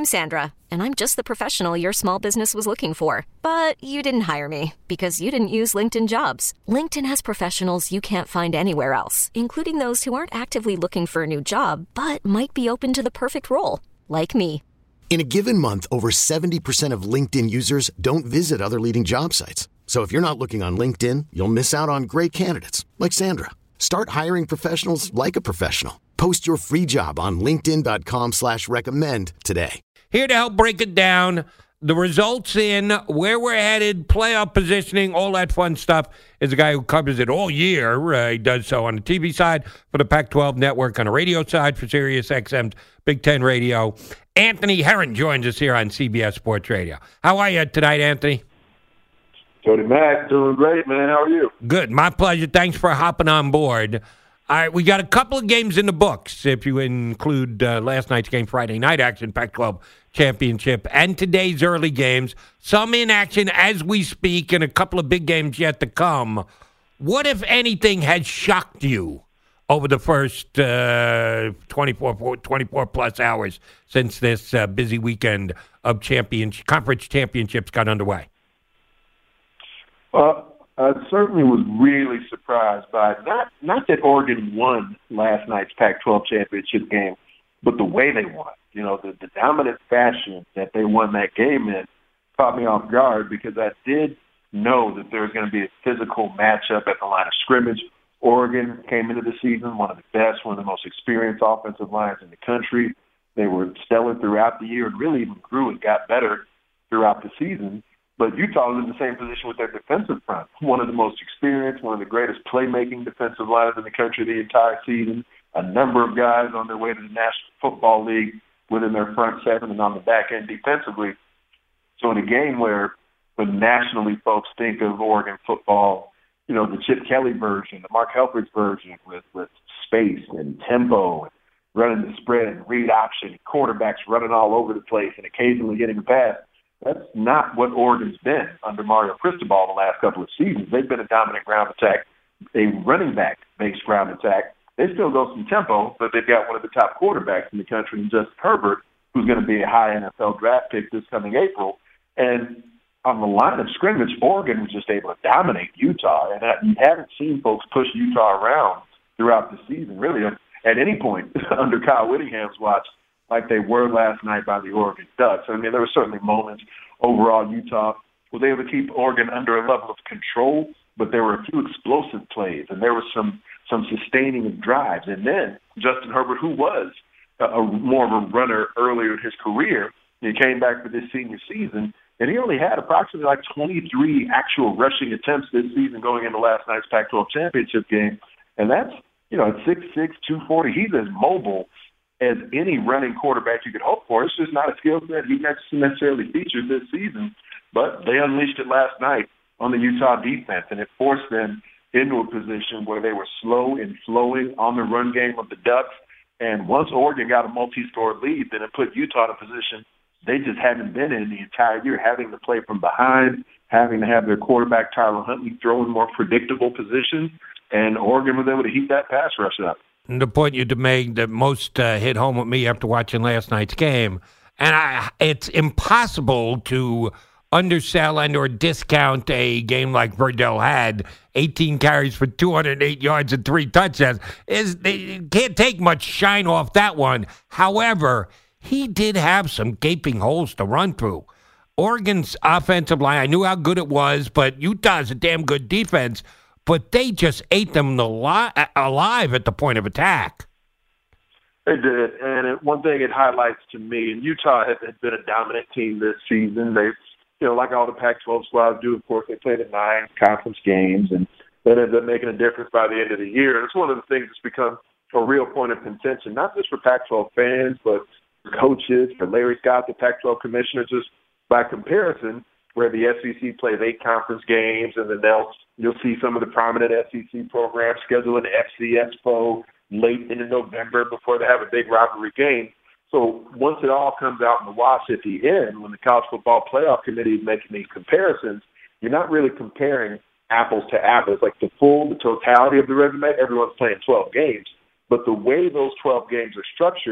I'm Sandra, and I'm just the professional your small business was looking for. But you didn't hire me because you didn't use LinkedIn Jobs. LinkedIn has professionals you can't find anywhere else, including those who aren't actively looking for a new job, but might be open to the perfect role, like me. In a given month, over 70% of LinkedIn users don't visit other leading job sites. So if you're not looking on LinkedIn, you'll miss out on great candidates like Sandra. Start hiring professionals like a professional. Post your free job on linkedin.com/recommend today. Here to help break it down, the results in, where we're headed, playoff positioning, all that fun stuff, is a guy who covers it all year. He does so on the TV side for the Pac-12 Network, on the radio side for Sirius XM's Big Ten Radio. Anthony Herron joins us here on CBS Sports Radio. How are you tonight, Anthony? Tony Mack, doing great, man. How are you? Good. My pleasure. Thanks for hopping on board. All right, we got a couple of games in the books, if you include last night's game, Friday night action, Pac-12 championship, and today's early games. Some in action as we speak, and a couple of big games yet to come. What, if anything, has shocked you over the first 24-plus hours since this busy weekend of conference championships got underway? I certainly was really surprised by not that Oregon won last night's Pac-12 championship game, but the way they won. You know, the dominant fashion that they won that game in caught me off guard because I did know that there was going to be a physical matchup at the line of scrimmage. Oregon came into the season one of the best, one of the most experienced offensive lines in the country. They were stellar throughout the year and really even grew and got better throughout the season. But Utah was in the same position with their defensive front. One of the most experienced, one of the greatest playmaking defensive lines in the country the entire season. A number of guys on their way to the National Football League within their front seven and on the back end defensively. So in a game where when nationally folks think of Oregon football, you know, the Chip Kelly version, the Mark Helfrich version with space and tempo and running the spread and read option, quarterbacks running all over the place and occasionally getting a pass. That's not what Oregon's been under Mario Cristobal the last couple of seasons. They've been a dominant ground attack, a running back-based ground attack. They still go some tempo, but they've got one of the top quarterbacks in the country, Justin Herbert, who's going to be a high NFL draft pick this coming April. And on the line of scrimmage, Oregon was just able to dominate Utah. And you haven't seen folks push Utah around throughout the season, really, at any point under Kyle Whittingham's watch, like they were last night by the Oregon Ducks. I mean, there were certainly moments overall Utah was able to keep Oregon under a level of control, but there were a few explosive plays, and there was some sustaining of drives. And then Justin Herbert, who was more of a runner earlier in his career, he came back for this senior season, and he only had approximately like 23 actual rushing attempts this season going into last night's Pac-12 championship game. And that's, you know, at 6'6", 240, he's as mobile as any running quarterback you could hope for. It's just not a skill set he necessarily featured this season, but they unleashed it last night on the Utah defense, and it forced them into a position where they were slow and flowing on the run game of the Ducks. And once Oregon got a multi-score lead, then it put Utah in a position they just haven't been in the entire year, having to play from behind, having to have their quarterback Tyler Huntley throw in more predictable positions, and Oregon was able to heat that pass rush up. The point you made that most hit home with me after watching last night's game, and it's impossible to undersell and or discount a game like Verdell had, 18 carries for 208 yards and 3 touchdowns. They can't take much shine off that one. However, he did have some gaping holes to run through. Oregon's offensive line, I knew how good it was, but Utah's a damn good defense, but they just ate them alive at the point of attack. They did, and one thing it highlights to me, and Utah had been a dominant team this season. They've, you know, like all the Pac-12 squads do, of course, they played in 9 conference games, and that ended up making a difference by the end of the year. And it's one of the things that's become a real point of contention, not just for Pac-12 fans, but for coaches, for Larry Scott, the Pac-12 commissioner, just by comparison, where the SEC plays 8 conference games, and then you'll see some of the prominent SEC programs schedule an FC Expo late into November before they have a big rivalry game. So once it all comes out in the wash at the end, when the College Football Playoff Committee is making these comparisons, you're not really comparing apples to apples. Like the totality of the resume, everyone's playing 12 games. But the way those 12 games are structured,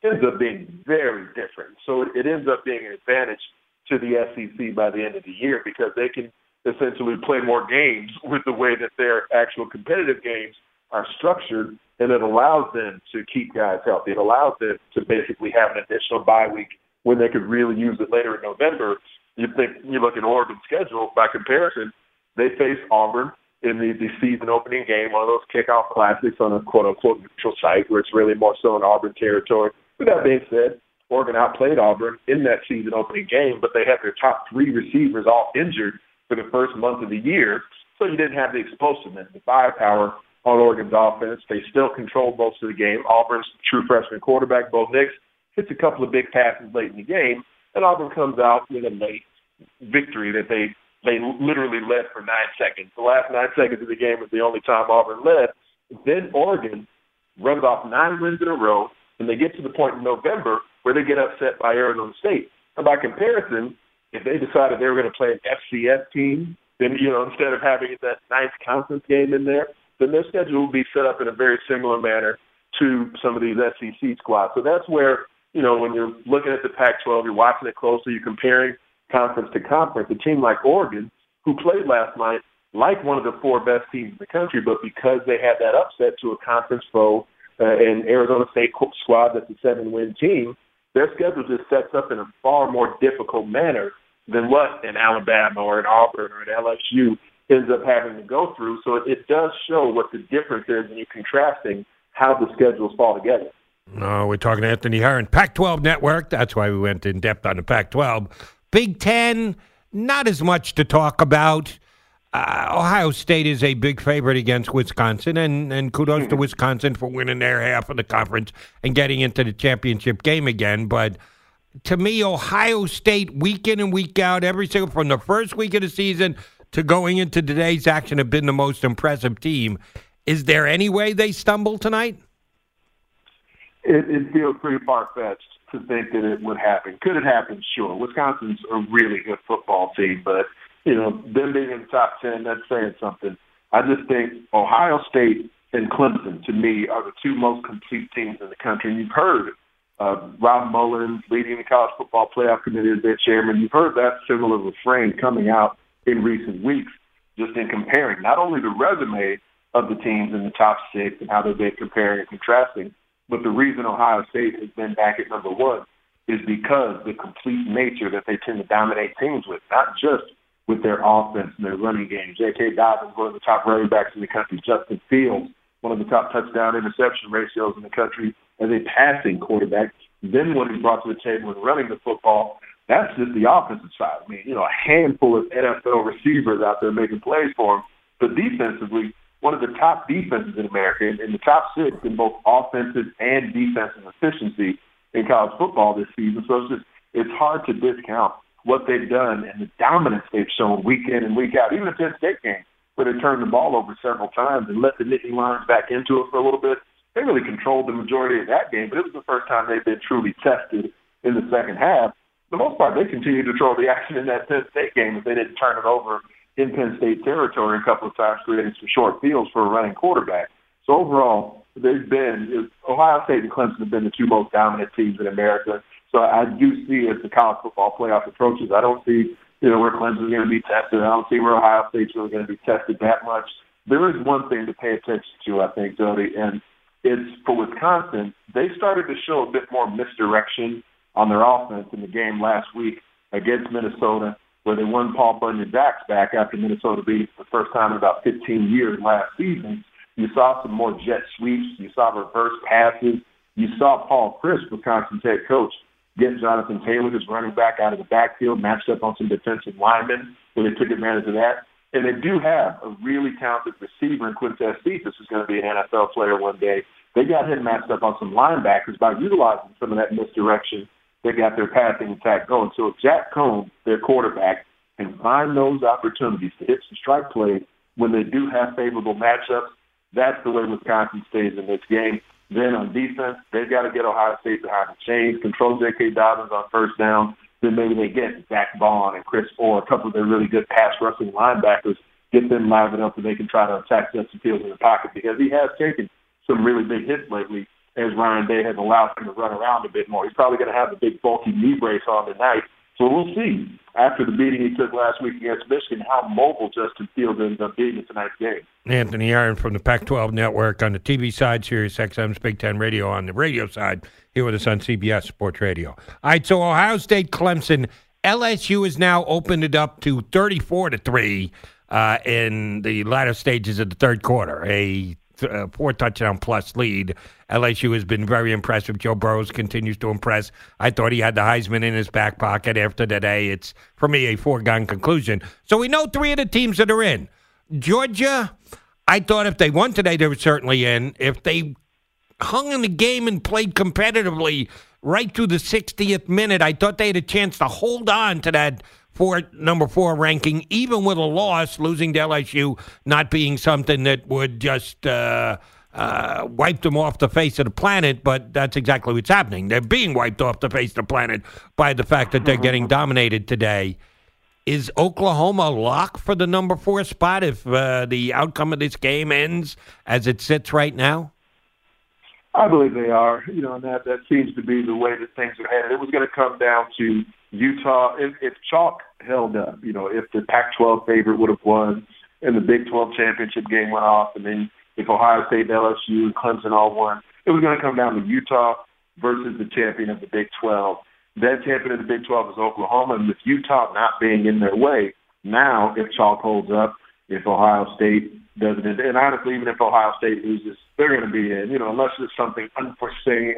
ends up being very different. So it ends up being an advantage to the SEC by the end of the year because they can essentially play more games with the way that their actual competitive games are structured, and it allows them to keep guys healthy. It allows them to basically have an additional bye week when they could really use it later in November. You look at Oregon's schedule, by comparison, they face Auburn in the season opening game, one of those kickoff classics on a quote-unquote neutral site where it's really more so in Auburn territory. With that being said, Oregon outplayed Auburn in that season opening game, but they had their top 3 receivers all injured for the first month of the year, so you didn't have the explosiveness, the firepower on Oregon's offense. They still controlled most of the game. Auburn's true freshman quarterback, Bo Nix, hits a couple of big passes late in the game, and Auburn comes out with a late victory that they literally led for 9 seconds. The last 9 seconds of the game was the only time Auburn led. Then Oregon runs off 9 wins in a row, and they get to the point in November where they get upset by Arizona State. And by comparison, if they decided they were going to play an FCS team, then, instead of having that nice conference game in there, then their schedule will be set up in a very similar manner to some of these SEC squads. So that's where, when you're looking at the Pac-12, you're watching it closely, you're comparing conference to conference. A team like Oregon, who played last night like one of the 4 best teams in the country, but because they had that upset to a conference foe, and Arizona State squad that's a 7-win team, their schedule just sets up in a far more difficult manner than what an Alabama or an Auburn or an LSU ends up having to go through. So it does show what the difference is when you're contrasting how the schedules fall together. No, we're talking to Anthony Herron, Pac-12 Network. That's why we went in depth on the Pac-12. Big Ten, not as much to talk about. Ohio State is a big favorite against Wisconsin, and kudos to Wisconsin for winning their half of the conference and getting into the championship game again. But to me, Ohio State, week in and week out, every single from the first week of the season to going into today's action, have been the most impressive team. Is there any way they stumble tonight? It feels pretty far-fetched to think that it would happen. Could it happen? Sure. Wisconsin's a really good football team, but them being in the top 10, that's saying something. I just think Ohio State and Clemson, to me, are the 2 most complete teams in the country. And you've heard Rob Mullins leading the College Football Playoff Committee as their chairman. You've heard that similar refrain coming out in recent weeks, just in comparing not only the resume of the teams in the top 6 and how they've been comparing and contrasting, but the reason Ohio State has been back at number 1 is because the complete nature that they tend to dominate teams with, not just with their offense and their running game. J.K. Dobbins, one of the top running backs in the country. Justin Fields, one of the top touchdown-interception ratios in the country as a passing quarterback. Then what he brought to the table in running the football, that's just the offensive side. I mean, a handful of NFL receivers out there making plays for him. But defensively, one of the top defenses in America, in the top 6 in both offensive and defensive efficiency in college football this season. So it's hard to discount what they've done and the dominance they've shown week in and week out. Even the Penn State game, where they turned the ball over several times and let the Nittany Lions back into it for a little bit, they really controlled the majority of that game, but it was the first time they've been truly tested in the second half. For the most part, they continued to control the action in that Penn State game if they didn't turn it over in Penn State territory a couple of times, creating some short fields for a running quarterback. So overall, Ohio State and Clemson have been the 2 most dominant teams in America. So I do see as the college football playoff approaches, I don't see, where Clemson's going to be tested. I don't see where Ohio State's really going to be tested that much. There is one thing to pay attention to, I think, Jody, and it's for Wisconsin. They started to show a bit more misdirection on their offense in the game last week against Minnesota, where they won Paul Bunyan back after Minnesota beat the first time in about 15 years last season. You saw some more jet sweeps. You saw reverse passes. You saw Paul Chryst, Wisconsin's head coach, get Jonathan Taylor, his running back, out of the backfield, matched up on some defensive linemen, where they took advantage of that. And they do have a really talented receiver in Quintez Cephas, who's going to be an NFL player one day. They got him matched up on some linebackers by utilizing some of that misdirection. They got their passing attack going. So if Jack Combs, their quarterback, can find those opportunities to hit some strike plays when they do have favorable matchups, that's the way Wisconsin stays in this game. Then on defense, they've got to get Ohio State behind the chains, control J.K. Dobbins on first down. Then maybe they get Zach Vaughn and Chris Orr, a couple of their really good pass-rushing linebackers, get them livened up so they can try to attack Justin Fields in the pocket, because he has taken some really big hits lately as Ryan Day has allowed him to run around a bit more. He's probably going to have the big bulky knee brace on tonight. So we'll see, after the beating he took last week against Michigan, how mobile Justin Fields ends up being in tonight's game. Anthony Aaron from the Pac-12 Network on the TV side, Sirius XM's Big Ten Radio on the radio side, here with us on CBS Sports Radio. All right, so Ohio State, Clemson, LSU has now opened it up to 34-3 in the latter stages of the third quarter, a 4-touchdown-plus lead. LSU has been very impressive. Joe Burrows continues to impress. I thought he had the Heisman in his back pocket after today. It's, for me, a foregone conclusion. So we know three of the teams that are in. Georgia, I thought if they won today, they were certainly in. If they hung in the game and played competitively right through the 60th minute, I thought they had a chance to hold on to that number 4 ranking, even with a loss, losing to LSU not being something that would just wipe them off the face of the planet, but that's exactly what's happening. They're being wiped off the face of the planet by the fact that they're getting dominated today. Is Oklahoma locked for the number 4 spot if the outcome of this game ends as it sits right now? I believe they are. And that seems to be the way that things are headed. It was going to come down to Utah. If chalk held up, if the Pac-12 favorite would have won and the Big 12 championship game went off, and then if Ohio State, LSU, and Clemson all won, it was going to come down to Utah versus the champion of the Big 12. That champion of the Big 12 is Oklahoma, and with Utah not being in their way, now if chalk holds up, if Ohio State doesn't, and honestly, even if Ohio State loses, they're going to be in, unless there's something unforeseen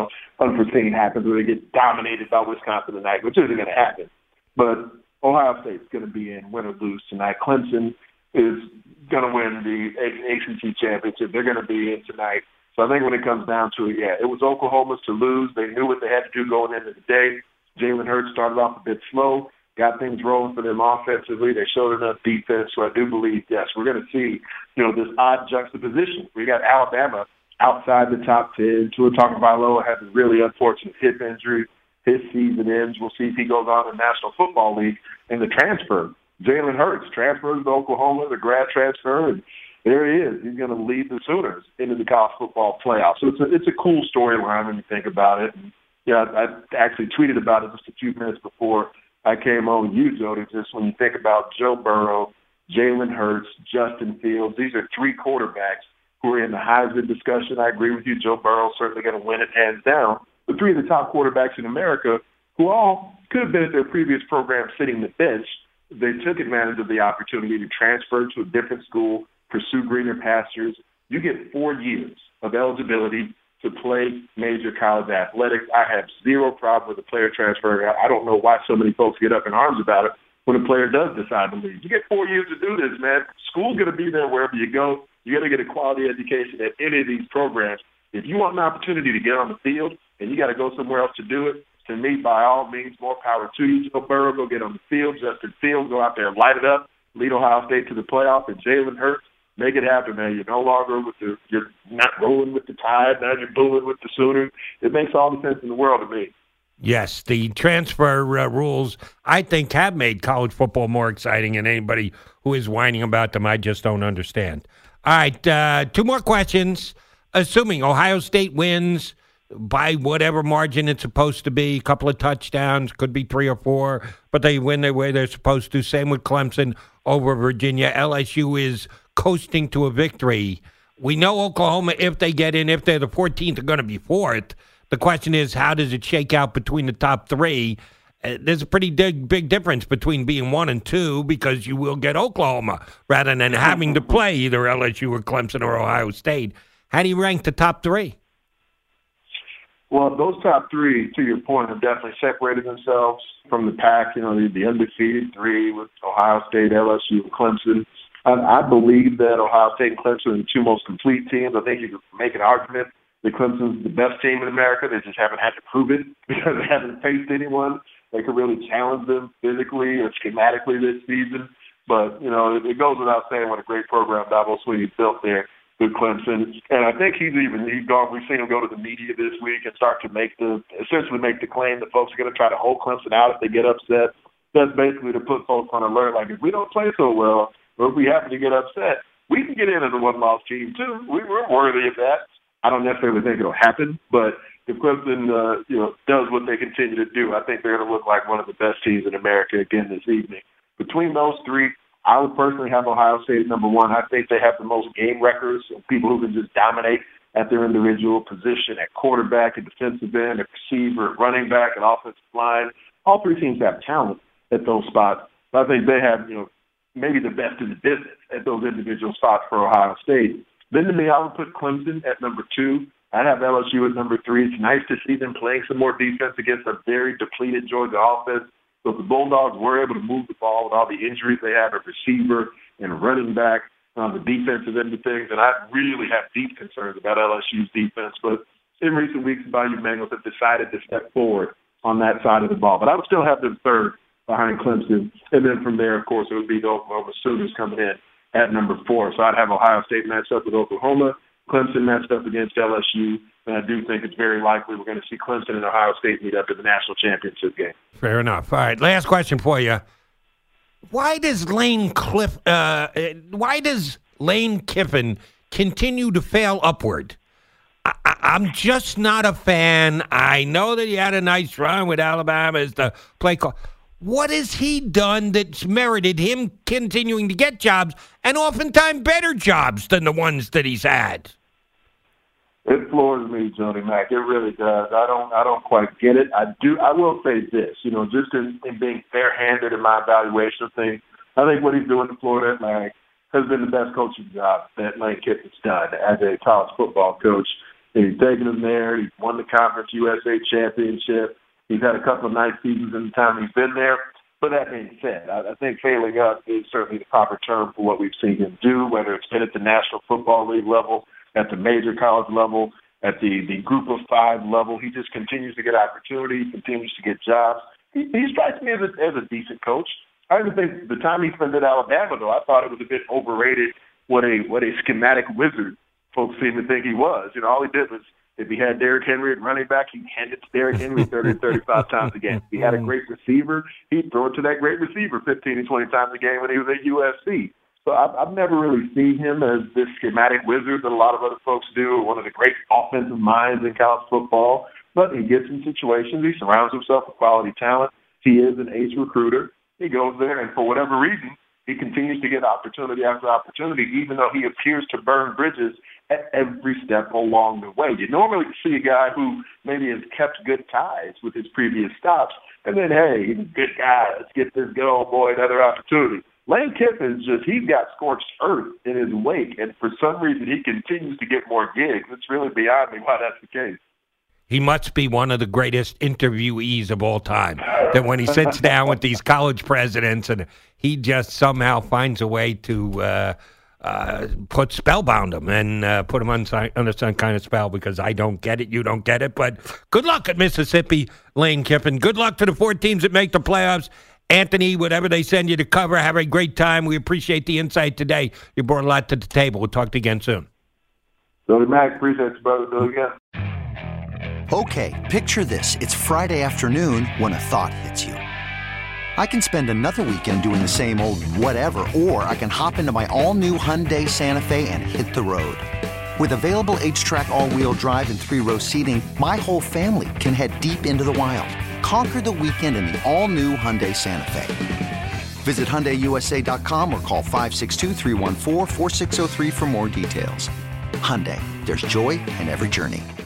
happens where they get dominated by Wisconsin tonight, which isn't going to happen. But Ohio State's going to be in, win or lose tonight. Clemson is going to win the ACC championship. They're going to be in tonight. So I think when it comes down to it, it was Oklahoma's to lose. They knew what they had to do going into the day. Jalen Hurts started off a bit slow, got things rolling for them offensively. They showed enough defense. So I do believe, yes, we're going to see, this odd juxtaposition. We got Alabama outside the top 10. Tua Tagovailoa has a really unfortunate hip injury. His season ends. We'll see if he goes on to the National Football League. And the transfer, Jalen Hurts, transfers to Oklahoma, the grad transfer, and there he is. He's going to lead the Sooners into the college football playoff. So it's a cool storyline when you think about it. And, I actually tweeted about it just a few minutes before I came on with you, Jody, just when you think about Joe Burrow, Jalen Hurts, Justin Fields, these are 3 quarterbacks who are in the Heisman discussion. I agree with you. Joe Burrow certainly going to win it hands down. The 3 of the top quarterbacks in America who all could have been at their previous program sitting the bench. They took advantage of the opportunity to transfer to a different school, pursue greener pastures. You get 4 years of eligibility to play major college athletics. I have zero problem with a player transfer. I don't know why so many folks get up in arms about it when a player does decide to leave. You get 4 years to do this, man. School's going to be there wherever you go. You got to get a quality education at any of these programs. If you want an opportunity to get on the field and you got to go somewhere else to do it, to me, by all means, more power to you. Joe Burrow, go get on the field. Justin Fields, go out there and light it up. Lead Ohio State to the playoff. And Jalen Hurts, make it happen, man. You're no longer you're not rolling with the Tide. Now you're booing with the Sooners. It makes all the sense in the world to me. Yes, the transfer rules, I think, have made college football more exciting, and anybody who is whining about them, I just don't understand. All right, 2 more questions. Assuming Ohio State wins by whatever margin it's supposed to be, a couple of touchdowns, could be 3 or 4, but they win the way they're supposed to. Same with Clemson over Virginia. LSU is coasting to a victory. We know Oklahoma, if they get in, if they're the 14th, are going to be 4th. The question is, how does it shake out between the top 3? There's a pretty big difference between being 1 and 2 because you will get Oklahoma rather than having to play either LSU or Clemson or Ohio State. How do you rank the top 3? Well, those top 3, to your point, have definitely separated themselves from the pack. The undefeated 3 with Ohio State, LSU, and Clemson. I believe that Ohio State and Clemson are the 2 most complete teams. I think you could make an argument that Clemson's the best team in America. They just haven't had to prove it because they haven't faced anyone that could really challenge them physically or schematically this season. But, it goes without saying what a great program Dabo Swinney built there with Clemson. And I think we've seen him go to the media this week and start to essentially make the claim that folks are going to try to hold Clemson out if they get upset. That's basically to put folks on alert. Like, if we don't play so well, or if we happen to get upset, we can get in as a 1-loss team too. We're worthy of that. I don't necessarily think it'll happen, but if Clemson, does what they continue to do, I think they're going to look like one of the best teams in America again this evening. Between those three, I would personally have Ohio State number one. I think they have the most game records of people who can just dominate at their individual position, at quarterback, at defensive end, at receiver, at running back, at offensive line. All three teams have talent at those spots. But I think they have, maybe the best in the business at those individual spots for Ohio State. Then to me, I would put Clemson at number two. I'd have LSU at number three. It's nice to see them playing some more defense against a very depleted Georgia offense. So if the Bulldogs were able to move the ball with all the injuries they have at receiver and running back on the defensive end of things, and I really have deep concerns about LSU's defense. But in recent weeks, the Bayou Bengals have decided to step forward on that side of the ball. But I would still have them third behind Clemson. And then from there, of course, it would be the Oklahoma Sooners coming in at number four. So I'd have Ohio State matched up with Oklahoma, Clemson matched up against LSU, and I do think it's very likely we're going to see Clemson and Ohio State meet up in the national championship game. Fair enough. All right, last question for you. Why does Lane Kiffin continue to fail upward? I'm just not a fan. I know that he had a nice run with Alabama as the play call. What has he done that's merited him continuing to get jobs, and oftentimes better jobs than the ones that he's had? It floors me, Jody Mack. It really does. I don't quite get it. I will say this, just in being fair-handed in my evaluation of things, I think what he's doing in Florida Atlantic has been the best coaching job that Lane Kiffin's done as a college football coach. He's taken them there. He's won the Conference USA Championship. He's had a couple of nice seasons in the time he's been there. But that being said, I think failing up is certainly the proper term for what we've seen him do, whether it's been at the National Football League level, at the major college level, at the group of five level. He just continues to get opportunities, continues to get jobs. He strikes me as a decent coach. I even think the time he spent at Alabama, though, I thought it was a bit overrated what a schematic wizard folks seem to think he was. All he did was, if he had Derrick Henry at running back, he'd hand it to Derrick Henry 30 to 35 times a game. If he had a great receiver, he'd throw it to that great receiver 15 to 20 times a game when he was at USC. So I've never really seen him as this schematic wizard that a lot of other folks do, or one of the great offensive minds in college football. But he gets in situations. He surrounds himself with quality talent. He is an ace recruiter. He goes there, and for whatever reason, he continues to get opportunity after opportunity, even though he appears to burn bridges at every step along the way. You normally see a guy who maybe has kept good ties with his previous stops, and then, hey, he's a good guy. Let's get this good old boy another opportunity. Lane Kiffin's he's got scorched earth in his wake, and for some reason he continues to get more gigs. It's really beyond me why that's the case. He must be one of the greatest interviewees of all time. That when he sits down with these college presidents and he just somehow finds a way to spellbound them and put them under some kind of spell, because I don't get it, you don't get it. But good luck at Mississippi, Lane Kiffin. Good luck to the 4 teams that make the playoffs. Anthony, whatever they send you to cover, have a great time. We appreciate the insight today. You brought a lot to the table. We'll talk to you again soon. Billy Mack, appreciate you, brother. Do it again. Okay, picture this. It's Friday afternoon when a thought hits you. I can spend another weekend doing the same old whatever, or I can hop into my all-new Hyundai Santa Fe and hit the road. With available H-Track all-wheel drive and 3-row seating, my whole family can head deep into the wild. Conquer the weekend in the all-new Hyundai Santa Fe. Visit HyundaiUSA.com or call 562-314-4603 for more details. Hyundai, there's joy in every journey.